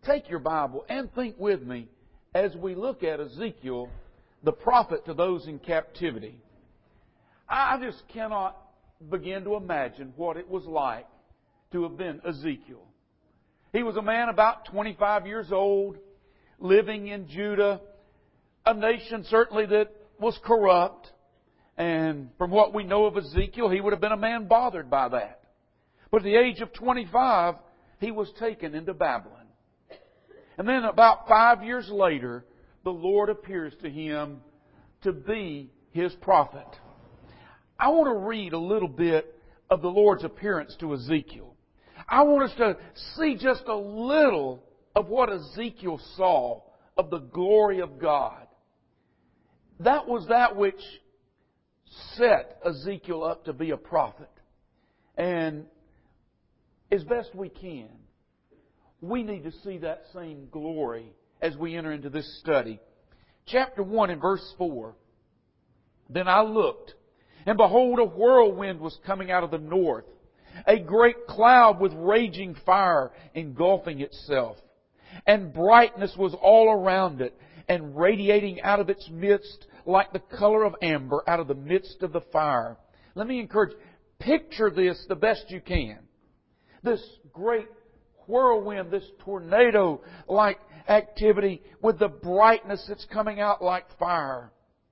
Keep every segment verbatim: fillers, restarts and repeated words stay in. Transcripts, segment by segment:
take your Bible and think with me as we look at Ezekiel, the prophet to those in captivity. I just cannot begin to imagine what it was like to have been Ezekiel. He was a man about twenty-five years old, living in Judah, a nation certainly that was corrupt. And from what we know of Ezekiel, he would have been a man bothered by that. But at the age of twenty-five, he was taken into Babylon. And then about five years later, the Lord appears to him to be his prophet. I want to read a little bit of the Lord's appearance to Ezekiel. I want us to see just a little of what Ezekiel saw of the glory of God. That was that which set Ezekiel up to be a prophet. And as best we can, we need to see that same glory as we enter into this study. Chapter one and verse four. Then I looked, and behold, a whirlwind was coming out of the north, a great cloud with raging fire engulfing itself. And brightness was all around it, and radiating out of its midst like the color of amber out of the midst of the fire. Let me encourage, picture this the best you can. This great whirlwind, this tornado-like activity with the brightness that's coming out like fire.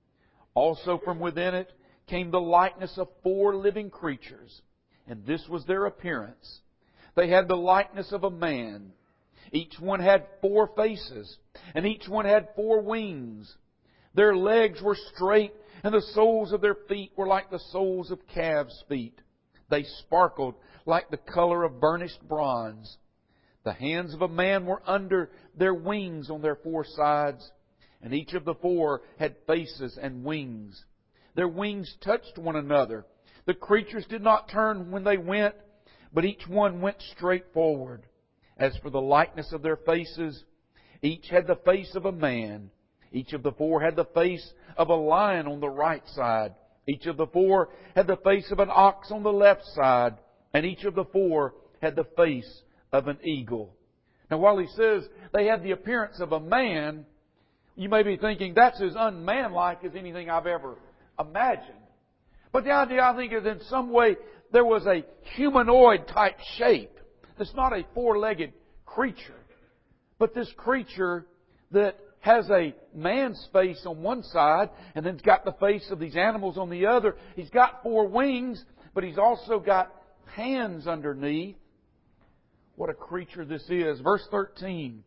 Also from within it came the likeness of four living creatures, and this was their appearance. They had the likeness of a man. Each one had four faces, and each one had four wings. Their legs were straight, and the soles of their feet were like the soles of calves' feet. They sparkled like the color of burnished bronze. The hands of a man were under their wings on their four sides, and each of the four had faces and wings. Their wings touched one another. The creatures did not turn when they went, but each one went straight forward. As for the likeness of their faces, each had the face of a man. Each of the four had the face of a lion on the right side. Each of the four had the face of an ox on the left side. And each of the four had the face of an eagle. Now, while he says they had the appearance of a man, you may be thinking that's as unmanlike as anything I've ever imagined. But the idea, I think, is in some way there was a humanoid type shape. It's not a four-legged creature. But this creature that has a man's face on one side and then's got the face of these animals on the other. He's got four wings, but he's also got hands underneath. What a creature this is. Verse thirteen.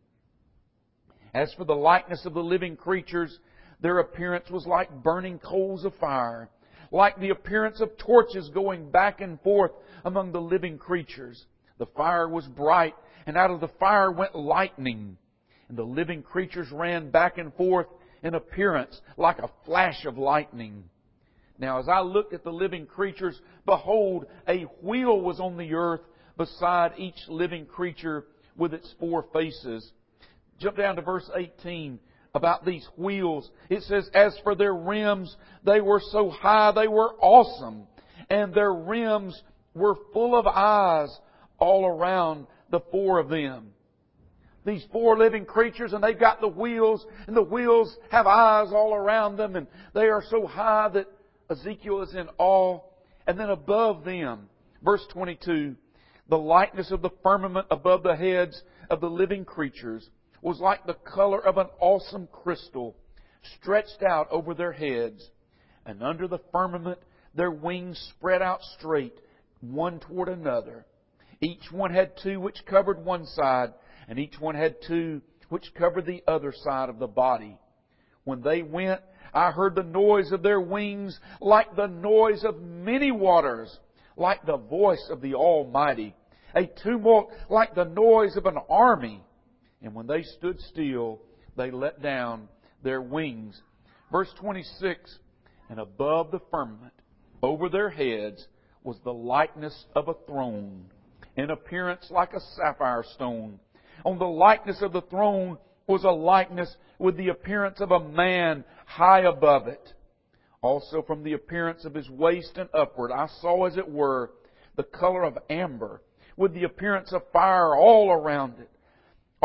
As for the likeness of the living creatures, their appearance was like burning coals of fire, like the appearance of torches going back and forth among the living creatures. The fire was bright, and out of the fire went lightning. And the living creatures ran back and forth in appearance like a flash of lightning. Now, as I looked at the living creatures, behold, a wheel was on the earth beside each living creature with its four faces. Jump down to verse eighteen about these wheels. It says, as for their rims, they were so high, they were awesome. And their rims were full of eyes all around the four of them. These four living creatures, and they've got the wheels, and the wheels have eyes all around them, and they are so high that Ezekiel is in awe. And then above them, verse twenty-two, the likeness of the firmament above the heads of the living creatures was like the color of an awesome crystal stretched out over their heads. And under the firmament their wings spread out straight, one toward another. Each one had two which covered one side, and each one had two which covered the other side of the body. When they went, I heard the noise of their wings like the noise of many waters, like the voice of the Almighty, a tumult like the noise of an army. And when they stood still, they let down their wings. Verse twenty-six, and above the firmament, over their heads, was the likeness of a throne, in appearance like a sapphire stone. On the likeness of the throne was a likeness with the appearance of a man high above it. Also from the appearance of his waist and upward, I saw as it were the color of amber, with the appearance of fire all around it.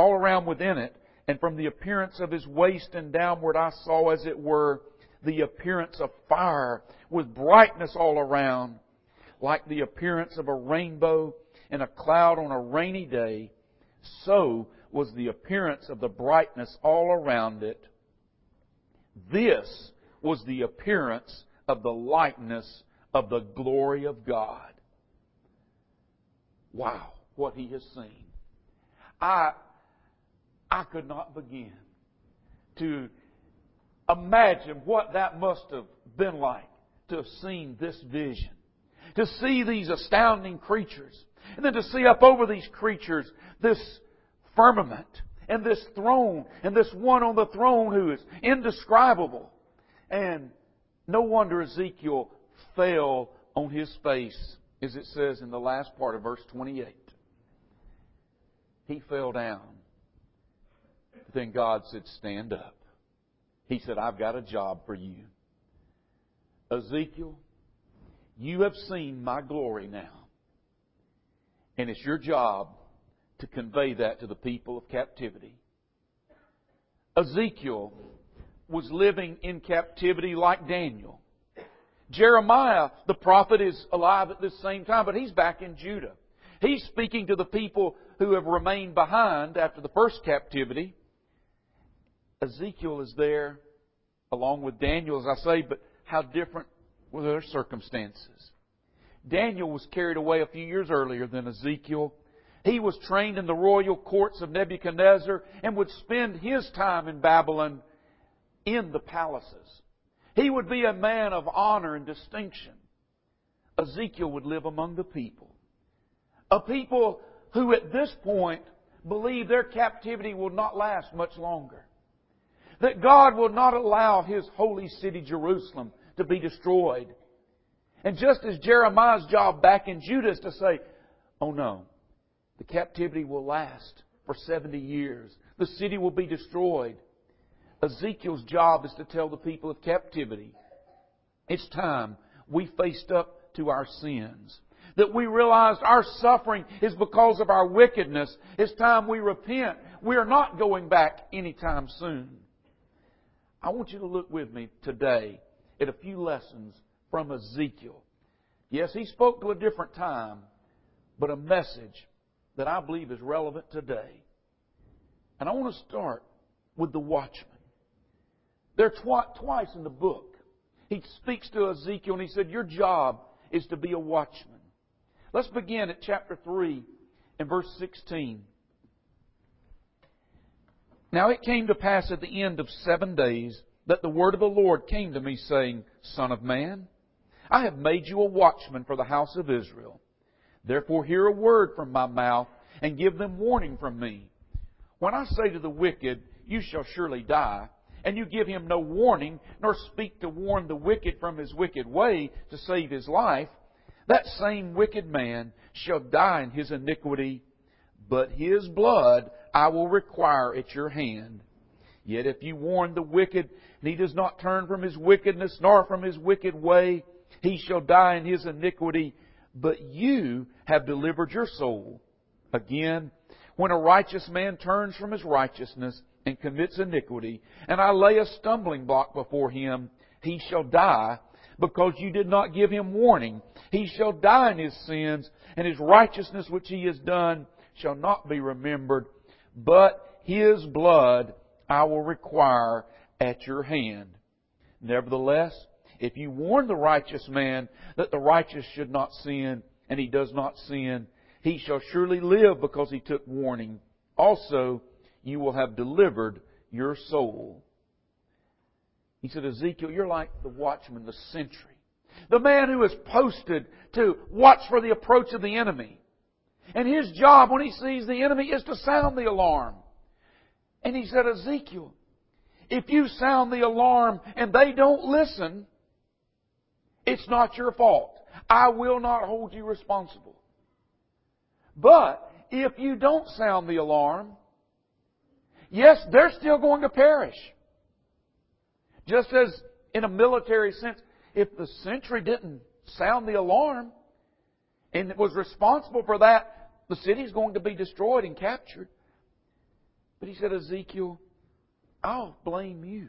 all around within it. And from the appearance of His waist and downward I saw, as it were, the appearance of fire, with brightness all around, like the appearance of a rainbow in a cloud on a rainy day. So was the appearance of the brightness all around it. This was the appearance of the likeness of the glory of God. Wow, what he has seen. I, I could not begin to imagine what that must have been like to have seen this vision. To see these astounding creatures. And then to see up over these creatures this firmament and this throne and this one on the throne who is indescribable. And no wonder Ezekiel fell on his face, as it says in the last part of verse twenty-eight. He fell down. Then God said, stand up. He said, I've got a job for you. Ezekiel, you have seen my glory now. And it's your job to convey that to the people of captivity. Ezekiel was living in captivity like Daniel. Jeremiah, the prophet, is alive at this same time, but he's back in Judah. He's speaking to the people who have remained behind after the first captivity. Ezekiel is there along with Daniel, as I say, but how different were their circumstances? Daniel was carried away a few years earlier than Ezekiel. He was trained in the royal courts of Nebuchadnezzar and would spend his time in Babylon in the palaces. He would be a man of honor and distinction. Ezekiel would live among the people. A people who at this point believe their captivity will not last much longer. That God will not allow His holy city Jerusalem to be destroyed. And just as Jeremiah's job back in Judah is to say, oh no, the captivity will last for seventy years. The city will be destroyed. Ezekiel's job is to tell the people of captivity, it's time we faced up to our sins. That we realized our suffering is because of our wickedness. It's time we repent. We are not going back anytime soon. I want you to look with me today at a few lessons from Ezekiel. Yes, he spoke to a different time, but a message that I believe is relevant today. And I want to start with the watchman. There twi- twice in the book, he speaks to Ezekiel and he said, your job is to be a watchman. Let's begin at chapter three and verse sixteen. Now it came to pass at the end of seven days that the word of the Lord came to me, saying, Son of man, I have made you a watchman for the house of Israel. Therefore hear a word from my mouth, and give them warning from me. When I say to the wicked, you shall surely die, and you give him no warning, nor speak to warn the wicked from his wicked way to save his life, that same wicked man shall die in his iniquity, but his blood I will require at your hand. Yet if you warn the wicked, and he does not turn from his wickedness, nor from his wicked way, he shall die in his iniquity, but you have delivered your soul. Again, when a righteous man turns from his righteousness and commits iniquity, and I lay a stumbling block before him, he shall die, because you did not give him warning. He shall die in his sins, and his righteousness which he has done shall not be remembered, but his blood I will require at your hand. Nevertheless, if you warn the righteous man that the righteous should not sin, and he does not sin, he shall surely live because he took warning. Also, you will have delivered your soul. He said, Ezekiel, you're like the watchman, the sentry. The man who is posted to watch for the approach of the enemy. And his job when he sees the enemy is to sound the alarm. And he said, Ezekiel, if you sound the alarm and they don't listen, it's not your fault. I will not hold you responsible. But if you don't sound the alarm, yes, they're still going to perish. Just as in a military sense, if the sentry didn't sound the alarm and was responsible for that, the city is going to be destroyed and captured. But he said, Ezekiel, I'll blame you.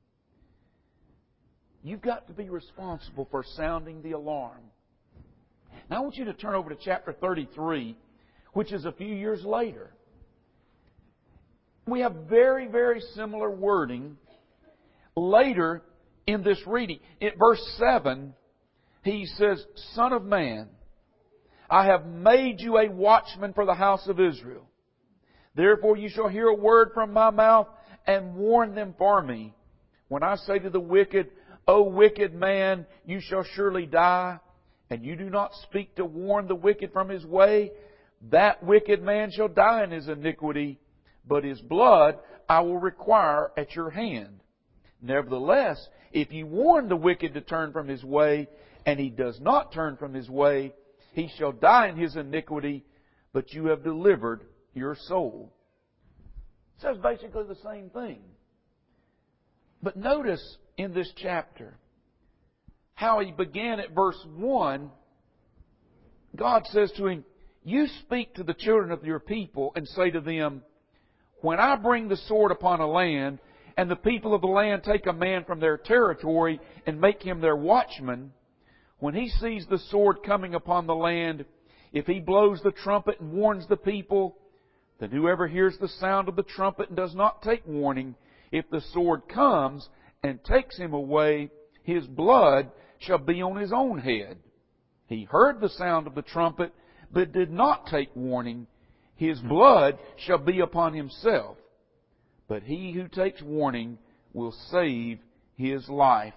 You've got to be responsible for sounding the alarm. Now I want you to turn over to chapter thirty-three, which is a few years later. We have very, very similar wording later in this reading. In verse seven, he says, Son of man, I have made you a watchman for the house of Israel. Therefore you shall hear a word from my mouth and warn them for me. When I say to the wicked, O wicked man, you shall surely die, and you do not speak to warn the wicked from his way, that wicked man shall die in his iniquity, but his blood I will require at your hand. Nevertheless, if you warn the wicked to turn from his way, and he does not turn from his way, he shall die in his iniquity, but you have delivered your soul. It says basically the same thing. But notice in this chapter how he began at verse one. God says to him, you speak to the children of your people and say to them, when I bring the sword upon a land, and the people of the land take a man from their territory and make him their watchman, when he sees the sword coming upon the land, if he blows the trumpet and warns the people, then whoever hears the sound of the trumpet and does not take warning, if the sword comes and takes him away, his blood shall be on his own head. He heard the sound of the trumpet, but did not take warning. His blood shall be upon himself. But he who takes warning will save his life.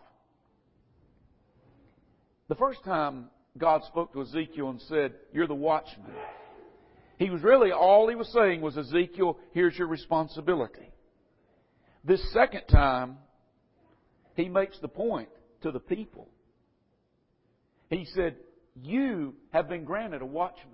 The first time God spoke to Ezekiel and said, you're the watchman, he was really, all he was saying was, Ezekiel, here's your responsibility. This second time, he makes the point to the people. He said, you have been granted a watchman.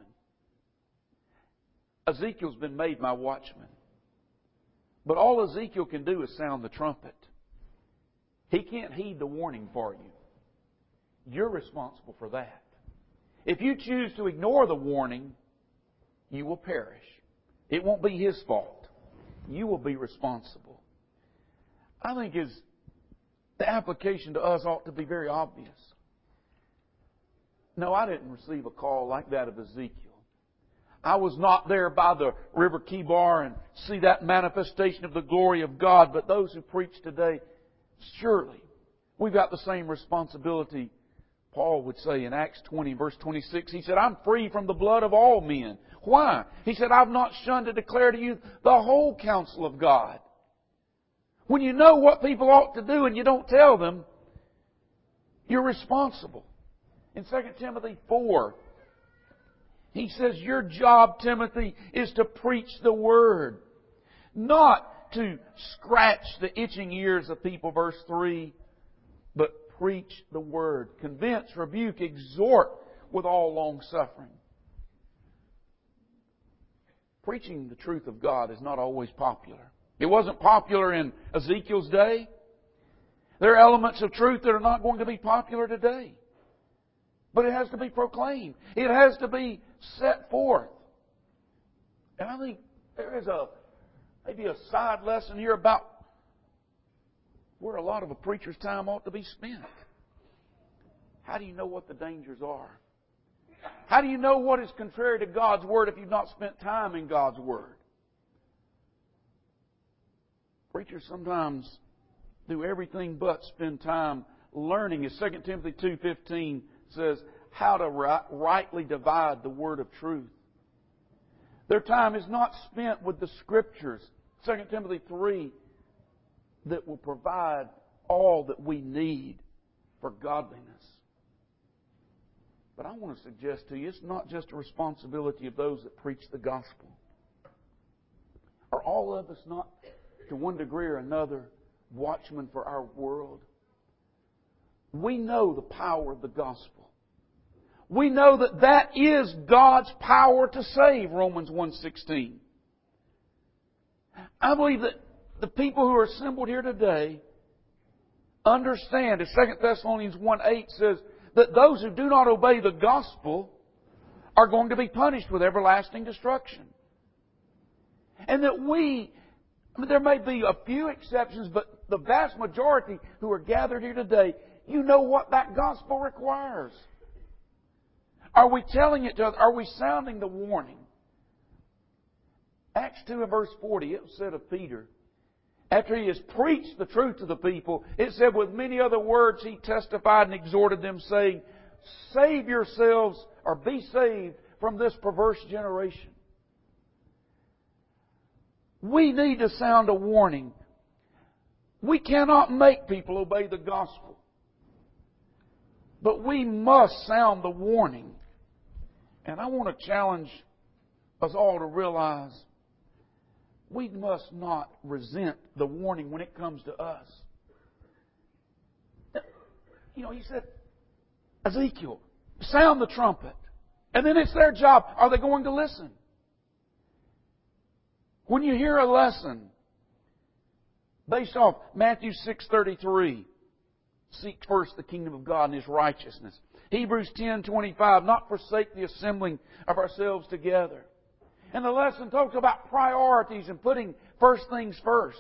Ezekiel's been made my watchman. But all Ezekiel can do is sound the trumpet. He can't heed the warning for you. You're responsible for that. If you choose to ignore the warning, you will perish. It won't be his fault. You will be responsible. I think his, the application to us ought to be very obvious. No, I didn't receive a call like that of Ezekiel. I was not there by the River Kibar and see that manifestation of the glory of God. But those who preach today, surely we've got the same responsibility. Paul would say in Acts twenty, verse twenty-six, he said, I'm free from the blood of all men. Why? He said, I've not shunned to declare to you the whole counsel of God. When you know what people ought to do and you don't tell them, you're responsible. In Second Timothy four, he says, your job, Timothy, is to preach the Word. Not to scratch the itching ears of people, verse three, but preach the Word. Convince, rebuke, exhort with all long suffering. Preaching the truth of God is not always popular. It wasn't popular in Ezekiel's day. There are elements of truth that are not going to be popular today. But it has to be proclaimed. It has to be set forth. And I think there is a maybe a side lesson here about where a lot of a preacher's time ought to be spent. How do you know what the dangers are? How do you know what is contrary to God's Word if you've not spent time in God's Word? Preachers sometimes do everything but spend time learning. As Second Timothy two fifteen says, how to rightly divide the word of truth. Their time is not spent with the Scriptures, Second Timothy three, that will provide all that we need for godliness. But I want to suggest to you, it's not just a responsibility of those that preach the gospel. Are all of us not, to one degree or another, watchmen for our world? We know the power of the gospel. We know that that is God's power to save, Romans one sixteen. I believe that the people who are assembled here today understand, as Second Thessalonians one eight says, that those who do not obey the gospel are going to be punished with everlasting destruction. And that we I mean, there may be a few exceptions, but the vast majority who are gathered here today, you know what that gospel requires. Are we telling it to others? Are we sounding the warning? Acts two and verse forty, it was said of Peter, after he has preached the truth to the people, it said, with many other words he testified and exhorted them, saying, save yourselves or be saved from this perverse generation. We need to sound a warning. We cannot make people obey the gospel. But we must sound the warning. And I want to challenge us all to realize we must not resent the warning when it comes to us. You know, he said, Ezekiel, sound the trumpet. And then it's their job. Are they going to listen? When you hear a lesson based off Matthew six thirty-three, seek first the kingdom of God and His righteousness. Hebrews ten twenty-five, not forsake the assembling of ourselves together. And the lesson talks about priorities and putting first things first.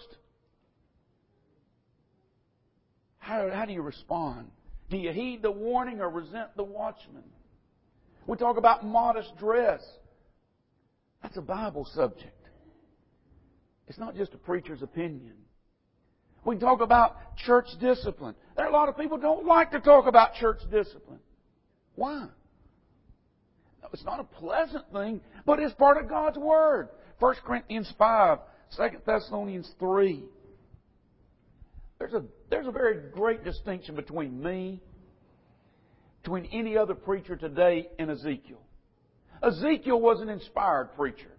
How, how do you respond? Do you heed the warning or resent the watchman? We talk about modest dress. That's a Bible subject. It's not just a preacher's opinion. We can talk about church discipline. There are a lot of people who don't like to talk about church discipline. Why? No, it's not a pleasant thing, but it's part of God's Word. First Corinthians five, Second Thessalonians three. There's a, there's a very great distinction between me, between any other preacher today and Ezekiel. Ezekiel was an inspired preacher.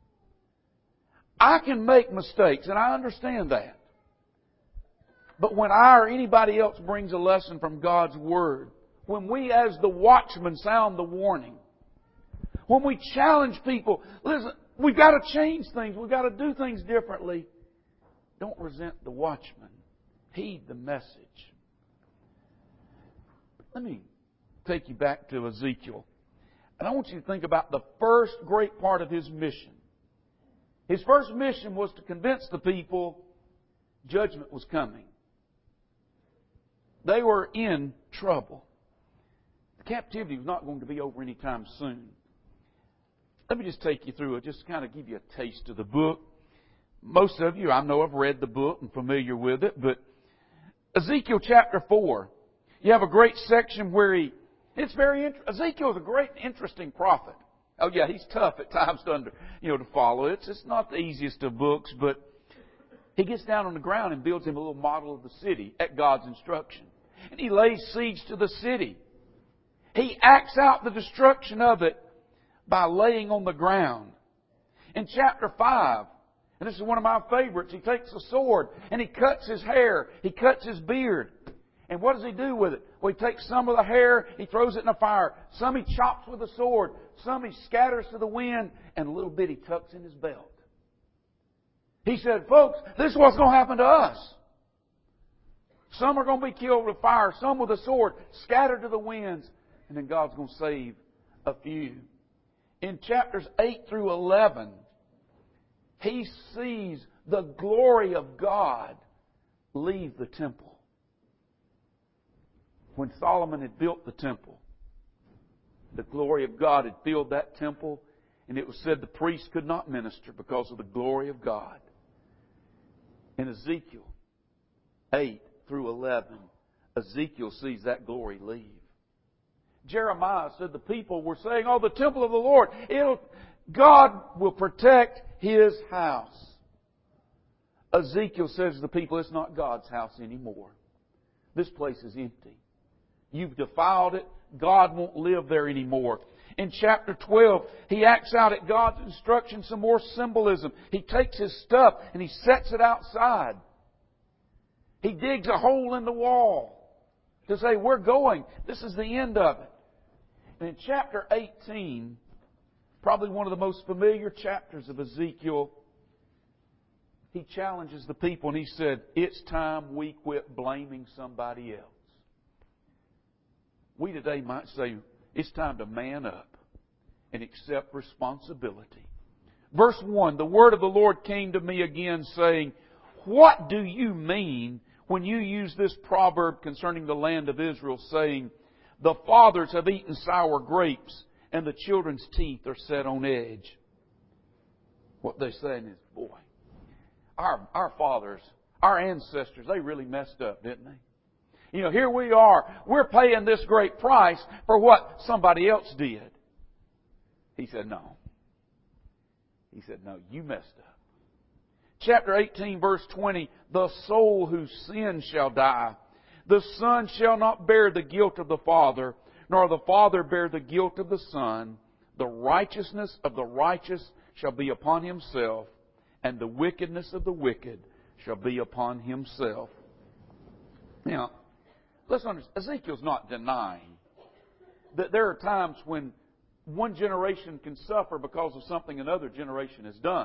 I can make mistakes, and I understand that. But when I or anybody else brings a lesson from God's Word, when we as the watchmen sound the warning, when we challenge people, listen, we've got to change things, we've got to do things differently. Don't resent the watchman. Heed the message. Let me take you back to Ezekiel. And I want you to think about the first great part of his mission. His first mission was to convince the people judgment was coming. They were in trouble. The captivity was not going to be over anytime soon. Let me just take you through it, just kind of give you a taste of the book. Most of you, I know, have read the book and familiar with it, but Ezekiel chapter four, you have a great section where he, it's very interesting. Ezekiel is a great, interesting prophet. Oh yeah, he's tough at times to under, you know, to follow. It's it's not the easiest of books, but he gets down on the ground and builds him a little model of the city at God's instruction. And he lays siege to the city. He acts out the destruction of it by laying on the ground. In chapter five, and this is one of my favorites, he takes a sword and he cuts his hair. He cuts his beard. And what does he do with it? Well, he takes some of the hair, he throws it in the fire. Some he chops with a sword. Some he scatters to the wind. And a little bit he tucks in his belt. He said, folks, this is what's going to happen to us. Some are going to be killed with fire. Some with a sword. Scattered to the winds. And then God's going to save a few. In chapters eight through eleven, he sees the glory of God leave the temple. When Solomon had built the temple, the glory of God had filled that temple, and it was said the priest could not minister because of the glory of God. In Ezekiel eight through eleven, Ezekiel sees that glory leave. Jeremiah said the people were saying, oh, the temple of the Lord, it'll, God will protect His house. Ezekiel says to the people, it's not God's house anymore. This place is empty. You've defiled it. God won't live there anymore. In chapter twelve, he acts out at God's instruction some more symbolism. He takes his stuff and he sets it outside. He digs a hole in the wall to say, we're going. This is the end of it. And in chapter eighteen, probably one of the most familiar chapters of Ezekiel, he challenges the people and he said, it's time we quit blaming somebody else. We today might say, it's time to man up and accept responsibility. Verse one, the word of the Lord came to me again, saying, what do you mean when you use this proverb concerning the land of Israel, saying, the fathers have eaten sour grapes, and the children's teeth are set on edge? What they're saying is, boy, our, our fathers, our ancestors, they really messed up, didn't they? You know, here we are. We're paying this great price for what somebody else did. He said, no. He said, no, you messed up. Chapter eighteen, verse twenty, the soul whose sin shall die. The son shall not bear the guilt of the father, nor the father bear the guilt of the son. The righteousness of the righteous shall be upon himself, and the wickedness of the wicked shall be upon himself. Now, let's understand, Ezekiel's not denying that there are times when one generation can suffer because of something another generation has done.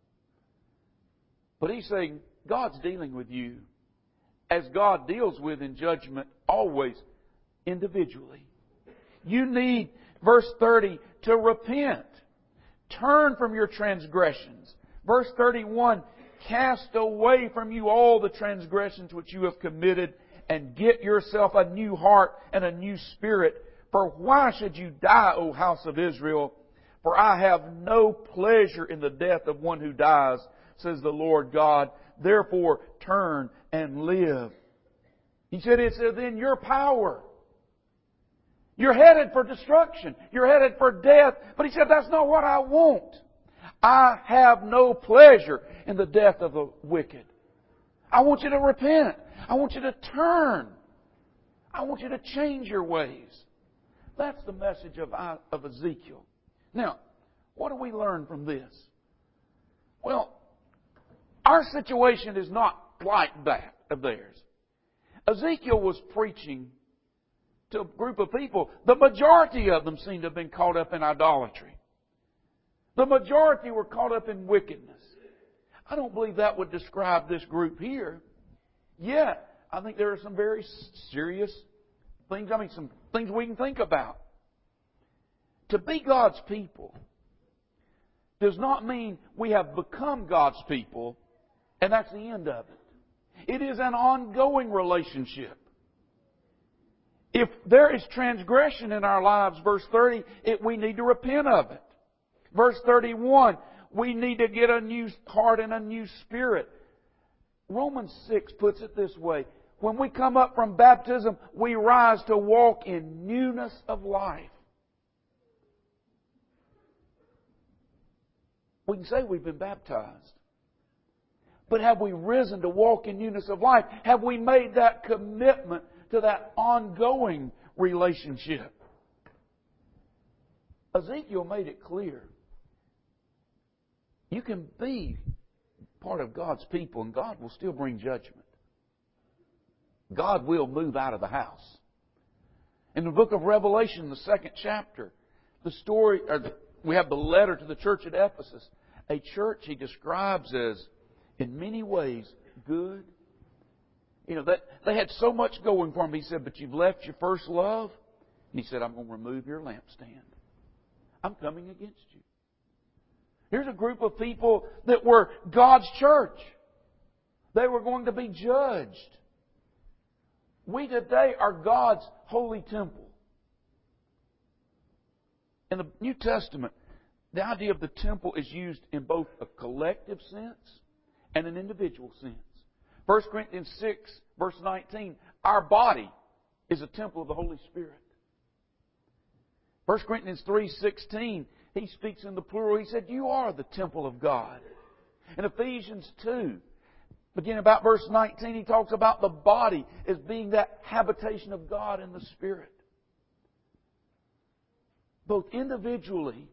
But he's saying God's dealing with you as God deals with in judgment always individually. You need, verse thirty, to repent. Turn from your transgressions. Verse thirty-one, cast away from you all the transgressions which you have committed, and get yourself a new heart and a new spirit. For why should you die, O house of Israel? For I have no pleasure in the death of one who dies, says the Lord God. Therefore turn and live. He said it's within your power. You're headed for destruction. You're headed for death. But He said that's not what I want. I have no pleasure in the death of the wicked. I want you to repent. I want you to turn. I want you to change your ways. That's the message of, of Ezekiel. Now, what do we learn from this? Well, our situation is not like that of theirs. Ezekiel was preaching to a group of people. The majority of them seemed to have been caught up in idolatry. The majority were caught up in wickedness. I don't believe that would describe this group here. Yet, I think there are some very serious things, I mean, some things we can think about. To be God's people does not mean we have become God's people and that's the end of it. It is an ongoing relationship. If there is transgression in our lives, verse thirty, it, we need to repent of it. Verse thirty-one, we need to get a new heart and a new spirit. Romans six puts it this way. When we come up from baptism, we rise to walk in newness of life. We can say we've been baptized. But have we risen to walk in newness of life? Have we made that commitment to that ongoing relationship? Ezekiel made it clear. You can be part of God's people and God will still bring judgment. God will move out of the house. In the book of Revelation, the second chapter, the story, or the, we have the letter to the church at Ephesus, a church He describes as, in many ways, good. You know, that they had so much going for them. He said, but you've left your first love. And He said, I'm going to remove your lampstand. I'm coming against you. Here's a group of people that were God's church. They were going to be judged. We today are God's holy temple. In the New Testament, the idea of the temple is used in both a collective sense and an individual sense. First Corinthians six, verse nineteen, our body is a temple of the Holy Spirit. First Corinthians three sixteen, he speaks in the plural. He said, you are the temple of God. In Ephesians two, beginning about verse nineteen, he talks about the body as being that habitation of God in the Spirit. Both individually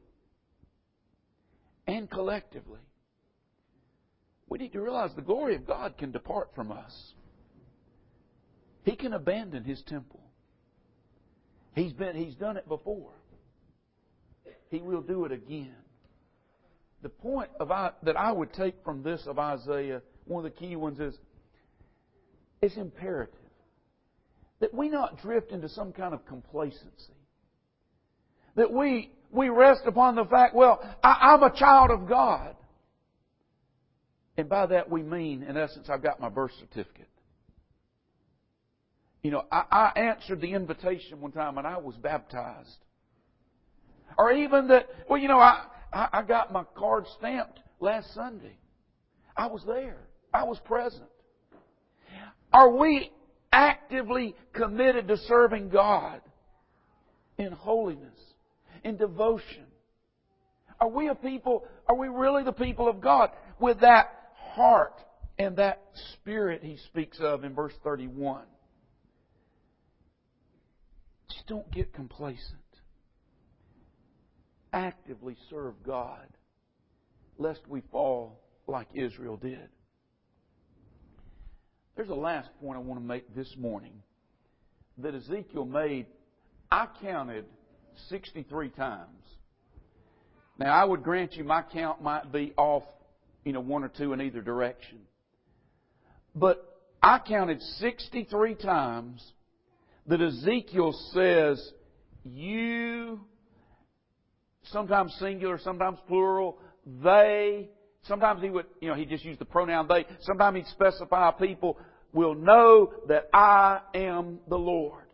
and collectively. We need to realize the glory of God can depart from us. He can abandon His temple. He's been, He's done it before. He will do it again. The point of I, that I would take from this of Isaiah, one of the key ones is, it's imperative that we not drift into some kind of complacency. That we we rest upon the fact, well, I, I'm a child of God. And by that we mean, in essence, I've got my birth certificate. You know, I, I answered the invitation one time when I was baptized. Or even that, well, you know, I, I, I got my card stamped last Sunday. I was there. I was present. Are we actively committed to serving God in holiness, in devotion? Are we a people, are we really the people of God with that heart and that spirit He speaks of in verse thirty-one? Just don't get complacent. Actively serve God, lest we fall like Israel did. There's a last point I want to make this morning that Ezekiel made. I counted sixty-three times. Now, I would grant you my count might be off, you know, one or two in either direction. But I counted sixty-three times that Ezekiel says, you, sometimes singular, sometimes plural, they, sometimes he would, you know, he just used the pronoun they, sometimes he'd specify people, will know that I am the Lord.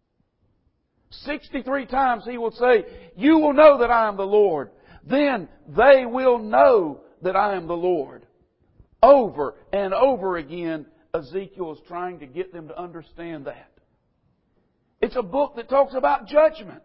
sixty-three times he will say, you will know that I am the Lord. Then they will know that I am the Lord. Over and over again, Ezekiel is trying to get them to understand that. It's a book that talks about judgment.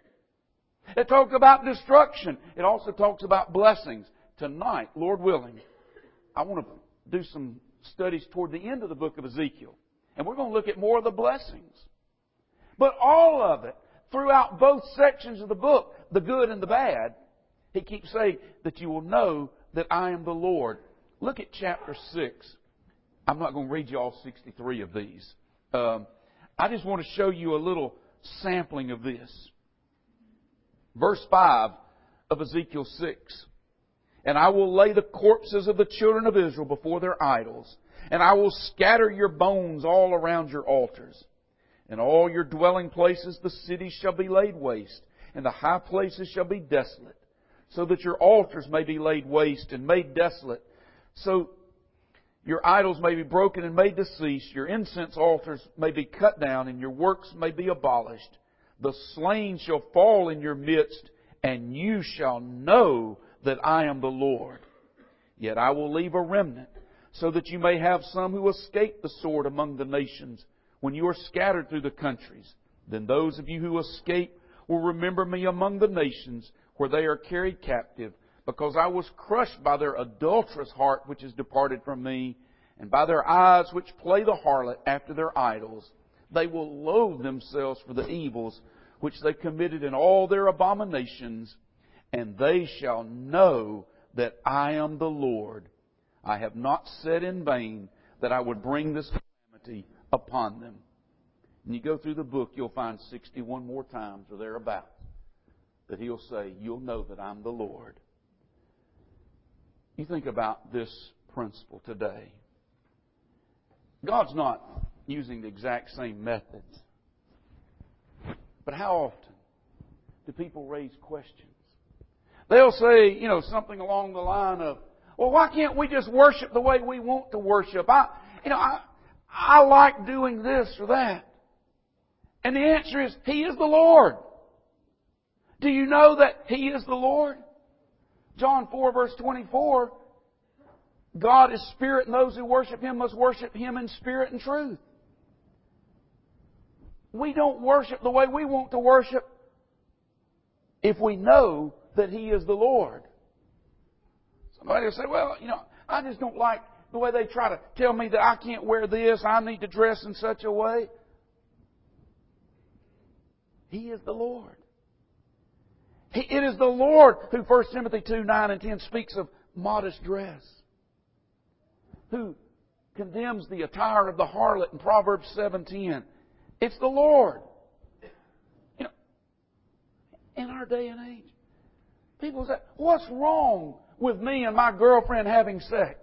It talks about destruction. It also talks about blessings. Tonight, Lord willing, I want to do some studies toward the end of the book of Ezekiel. And we're going to look at more of the blessings. But all of it, throughout both sections of the book, the good and the bad, he keeps saying that you will know that I am the Lord. Look at chapter six. I'm not going to read you all sixty-three of these. Um, I just want to show you a little sampling of this. Verse five of Ezekiel six. And I will lay the corpses of the children of Israel before their idols, and I will scatter your bones all around your altars. In all your dwelling places the cities shall be laid waste, and the high places shall be desolate, so that your altars may be laid waste and made desolate, so your idols may be broken and made to cease, your incense altars may be cut down, and your works may be abolished. The slain shall fall in your midst, and you shall know that I am the Lord. Yet I will leave a remnant, so that you may have some who escape the sword among the nations when you are scattered through the countries. Then those of you who escape will remember me among the nations where they are carried captive, because I was crushed by their adulterous heart which is departed from me, and by their eyes which play the harlot after their idols. They will loathe themselves for the evils which they committed in all their abominations, and they shall know that I am the Lord. I have not said in vain that I would bring this calamity upon them. And you go through the book, you'll find sixty-one more times or thereabouts that He'll say, you'll know that I'm the Lord. You think about this principle today. God's not using the exact same methods. But how often do people raise questions? They'll say, you know, something along the line of, well, why can't we just worship the way we want to worship? I, you know, I, I like doing this or that. And the answer is, He is the Lord. Do you know that He is the Lord? John four verse twenty-four, God is Spirit, and those who worship Him must worship Him in spirit and truth. We don't worship the way we want to worship if we know that He is the Lord. Somebody will say, well, you know, I just don't like the way they try to tell me that I can't wear this, I need to dress in such a way. He is the Lord. He, it is the Lord who First Timothy two, nine and ten speaks of modest dress. Who condemns the attire of the harlot in Proverbs seven ten. It's the Lord. You know, in our day and age, people say, what's wrong with me and my girlfriend having sex?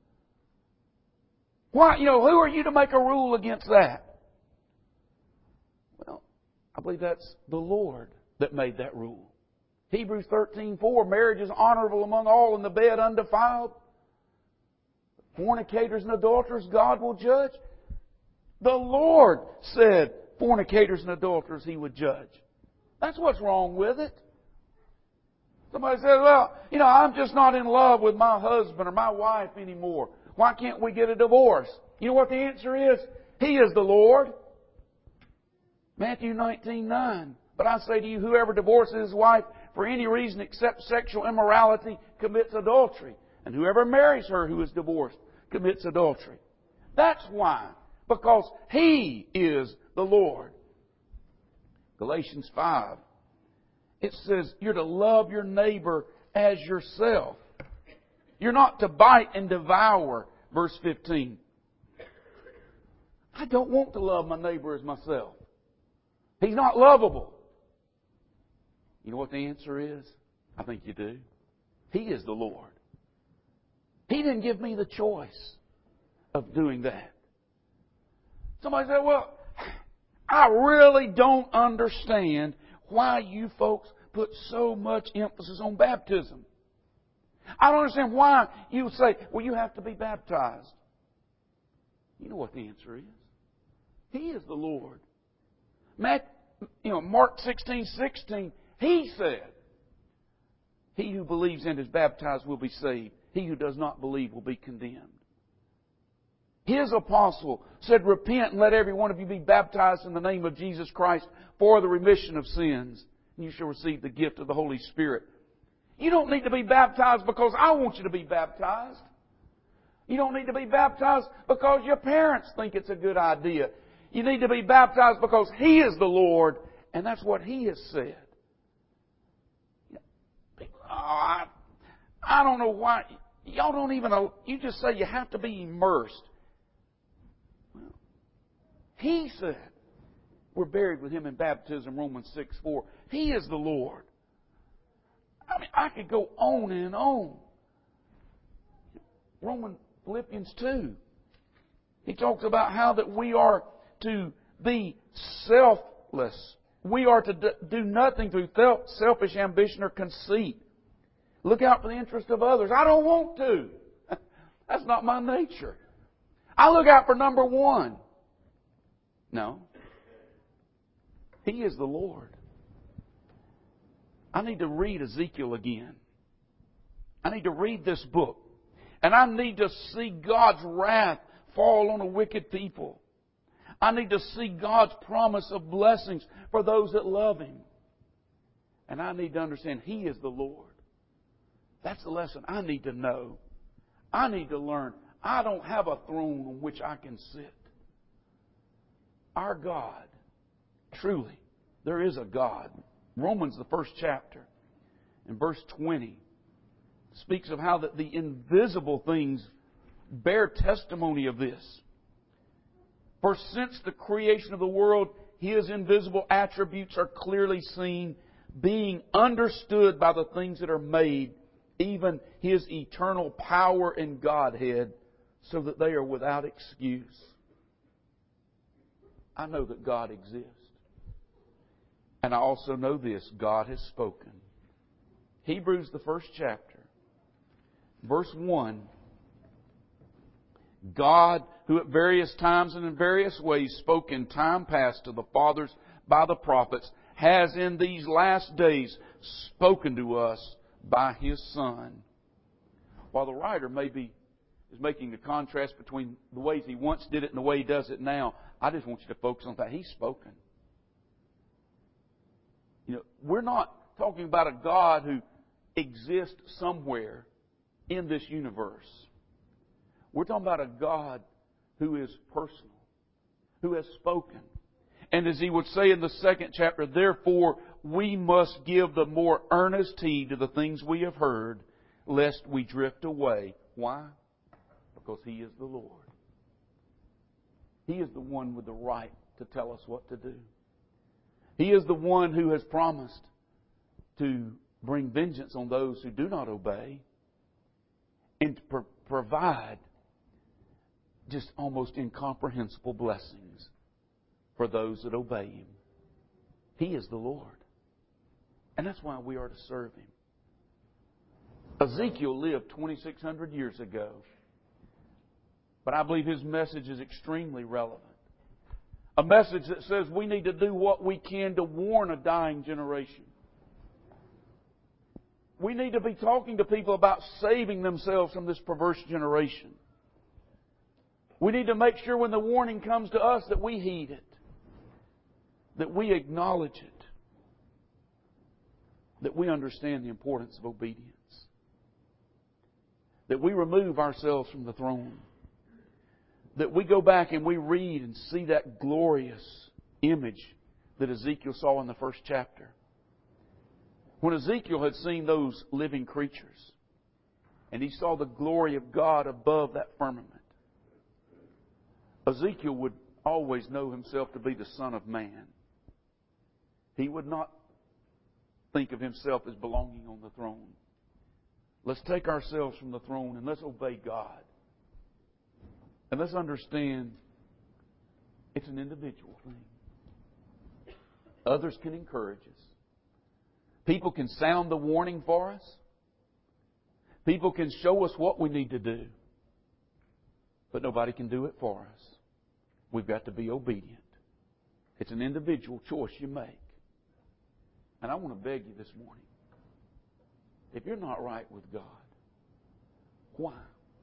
Why, you know, who are you to make a rule against that? Well, I believe that's the Lord that made that rule. Hebrews thirteen four, marriage is honorable among all, and the bed undefiled. Fornicators and adulterers God will judge. The Lord said fornicators and adulterers He would judge. That's what's wrong with it. Somebody says, well, you know, I'm just not in love with my husband or my wife anymore. Why can't we get a divorce? You know what the answer is? He is the Lord. Matthew nineteen nine. But I say to you, whoever divorces his wife for any reason except sexual immorality commits adultery. And whoever marries her who is divorced commits adultery. That's why. Because He is the Lord. Galatians five. It says you're to love your neighbor as yourself. You're not to bite and devour. Verse fifteen. I don't want to love my neighbor as myself. He's not lovable. You know what the answer is? I think you do. He is the Lord. He didn't give me the choice of doing that. Somebody said, well, I really don't understand why you folks put so much emphasis on baptism. I don't understand why you say, well, you have to be baptized. You know what the answer is? He is the Lord. Matt, you know, Mark sixteen sixteen, He said, he who believes and is baptized will be saved. He who does not believe will be condemned. His apostle said, repent and let every one of you be baptized in the name of Jesus Christ for the remission of sins. And you shall receive the gift of the Holy Spirit. You don't need to be baptized because I want you to be baptized. You don't need to be baptized because your parents think it's a good idea. You need to be baptized because He is the Lord, and that's what He has said. Oh, I, I don't know why. Y'all don't even know. You just say you have to be immersed. Well, He said we're buried with Him in baptism, Romans six four. He is the Lord. I mean, I could go on and on. Romans, Philippians two. He talks about how that we are to be selfless. We are to do nothing through selfish ambition or conceit. Look out for the interest of others. I don't want to. That's not my nature. I look out for number one. No. He is the Lord. I need to read Ezekiel again. I need to read this book. And I need to see God's wrath fall on a wicked people. I need to see God's promise of blessings for those that love Him. And I need to understand He is the Lord. That's the lesson I need to know. I need to learn. I don't have a throne on which I can sit. Our God, truly, there is a God. Romans, the first chapter, in verse twenty, speaks of how that the invisible things bear testimony of this. For since the creation of the world, His invisible attributes are clearly seen, being understood by the things that are made, even His eternal power and Godhead, so that they are without excuse. I know that God exists. And I also know this, God has spoken. Hebrews, the first chapter, verse one. God, who at various times and in various ways spoke in time past to the fathers by the prophets, has in these last days spoken to us by His Son. While the writer maybe is making the contrast between the ways he once did it and the way he does it now, I just want you to focus on that. He's spoken. You know, we're not talking about a God who exists somewhere in this universe. We're talking about a God who is personal, who has spoken. And as he would say in the second chapter, therefore we must give the more earnest heed to the things we have heard, lest we drift away. Why? Because He is the Lord. He is the one with the right to tell us what to do. He is the one who has promised to bring vengeance on those who do not obey and to pro- provide just almost incomprehensible blessings for those that obey Him. He is the Lord. And that's why we are to serve Him. Ezekiel lived twenty-six hundred years ago. But I believe his message is extremely relevant. A message that says we need to do what we can to warn a dying generation. We need to be talking to people about saving themselves from this perverse generation. We need to make sure when the warning comes to us that we heed it, that we acknowledge it, that we understand the importance of obedience, that we remove ourselves from the throne, that we go back and we read and see that glorious image that Ezekiel saw in the first chapter. When Ezekiel had seen those living creatures and he saw the glory of God above that firmament, Ezekiel would always know himself to be the Son of Man. He would not think of himself as belonging on the throne. Let's take ourselves from the throne and let's obey God. And let's understand it's an individual thing. Others can encourage us. People can sound the warning for us. People can show us what we need to do. But nobody can do it for us. We've got to be obedient. It's an individual choice you make. And I want to beg you this morning, if you're not right with God, why?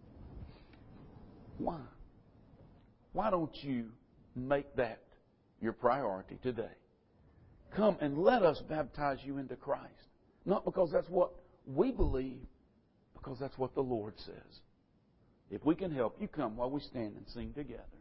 Why? Why don't you make that your priority today? Come and let us baptize you into Christ. Not because that's what we believe, because that's what the Lord says. If we can help, you come while we stand and sing together.